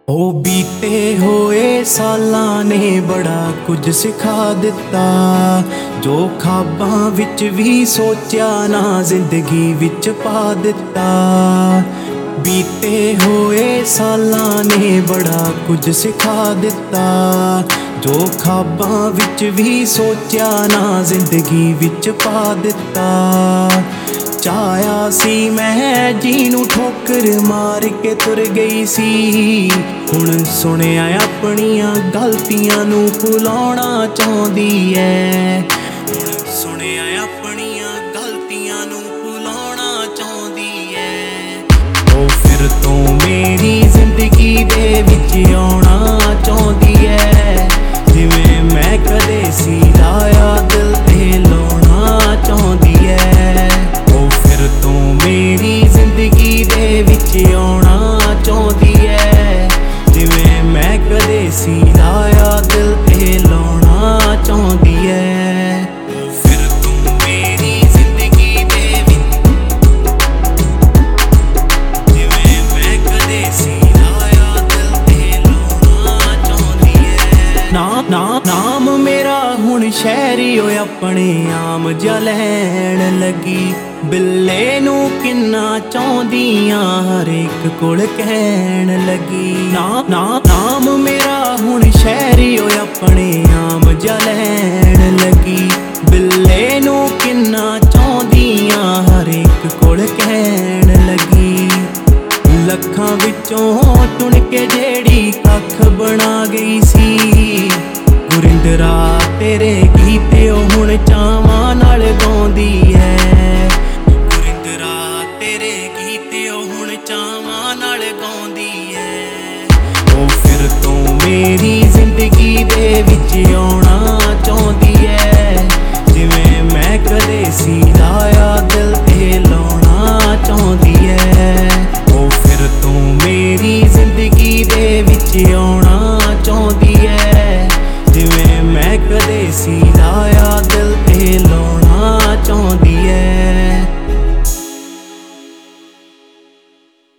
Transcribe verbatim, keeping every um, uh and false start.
ਉਹ ਬੀਤੇ ਹੋਏ ਸਾਲਾਂ ਨੇ ਬੜਾ ਕੁਝ ਸਿਖਾ ਦਿੱਤਾ, ਜੋ ਖਾਬਾਂ ਵਿੱਚ ਵੀ ਸੋਚਿਆ ਨਾ ਜ਼ਿੰਦਗੀ ਵਿੱਚ ਪਾ ਦਿੱਤਾ। ਬੀਤੇ ਹੋਏ ਸਾਲਾਂ ਨੇ ਬੜਾ ਕੁਝ ਸਿਖਾ ਦਿੱਤਾ, ਜੋ ਖਾਬਾਂ ਵਿੱਚ ਵੀ ਸੋਚਿਆ ਨਾ ਜ਼ਿੰਦਗੀ ਵਿੱਚ ਪਾ ਦਿੱਤਾ। ਚਾਹਿਆ ਸੀ ਮੈਂ ਜਿਹਨੂੰ ਠੋਕਰ ਮਾਰ ਕੇ ਤੁਰ ਗਈ ਸੀ, ਹੁਣ ਸੁਣਿਆ ਆਪਣੀਆਂ ਗਲਤੀਆਂ ਨੂੰ ਭੁਲਾਉਣਾ ਚਾਹੁੰਦੀ ਐ। ਹੁਣ ਸੁਣਿਆ ਆਪਣੀਆਂ ਗਲਤੀਆਂ ਨੂੰ ਭੁਲਾਉਣਾ ਚਾਹੁੰਦੀ ਐ। ਉਹ ਫਿਰ ਤੋਂ ਮੇਰੀ ਜ਼ਿੰਦਗੀ ਦੇ ਵਿੱਚ ਆਉਣਾ ਚਾਹੁੰਦੀ ਐ, ਜਿਵੇਂ ਮੈਂ ਕਦੇ ਸੀ ਲਾਇਆ ਦਿਲ ਤੇ ਲਾਉਣਾ ਚਾਹੁੰਦੀ ਐ। ਤੂੰ ਮੇਰੀ ਜ਼ਿੰਦਗੀ ਦੇ ਵਿੱਚ ਆਉਣਾ ਚਾਹੁੰਦੀ ਐ, ਜਿਵੇਂ ਮੈਂ ਕਦੇ ਸੀ ਲਾਇਆ ਦਿਲ ਤੇ ਲਾਉਣਾ ਚਾਹੁੰਦੀ ਐ। ਫਿਰ ਤੂੰ ਮੇਰੀ ਜ਼ਿੰਦਗੀ ਦੇ ਵਿੱਚ, ਜਿਵੇਂ ਮੈਂ ਕਦੇ ਸੀ ਲਾਇਆ ਦਿਲ ਤੇ ਲਾਉਣਾ ਚਾਹੁੰਦੀ ਐ। ਨਾ ਨਾ ਨਾਮ ਮੇਰਾ ਹੁਣ ਸ਼ਹਿਰੀ ਓਏ ਆਪਣੇ ਆਮ ਜਿਹਾ ਲੈਣ ਲੱਗੀ, ਬਿੱਲੇ ਨੂੰ ਕਿੰਨਾ ਚਾਹੁੰਦੀਆਂ ਹਰ ਇੱਕ ਕੋਲ ਕਹਿਣ ਲੱਗੀ। ਨਾ ਨਾ ਨਾਮ ਮੇਰਾ ਹੁਣ ਸ਼ਹਿਰੀ ਓਏ ਆਪਣੇ ਆਮ ਜਿਹਾ ਲੈਣ ਲੱਗੀ, ਬਿੱਲੇ ਨੂੰ ਕਿੰਨਾ ਚਾਹੁੰਦੀਆਂ ਹਰ ਇੱਕ ਕੋਲ ਕਹਿਣ ਲੱਗੀ। ਲੱਖਾਂ ਵਿੱਚੋਂ ਚੁਣ ਕੇ ਜਿਹੜੀ ਕੱਖ ਬਣਾ ਗਈ ਸੀ, ਗੁਰਿੰਦਰਾ ਤੇਰੇ ਗੀਤ ਉਹ ਹੁਣ ਚਾਵਾਂ ਨਾਲ ਗਾਉਂਦੀ ਐ। ਤੇਰੇ ਗੀਤ ਉਹ ਹੁਣ ਚਾਵਾਂ ਨਾਲ ਗਾਉਂਦੀ ਐ। ਉਹ ਫਿਰ ਤੋਂ ਮੇਰੀ ਜ਼ਿੰਦਗੀ ਦੇ ਵਿੱਚ ਆਉਣਾ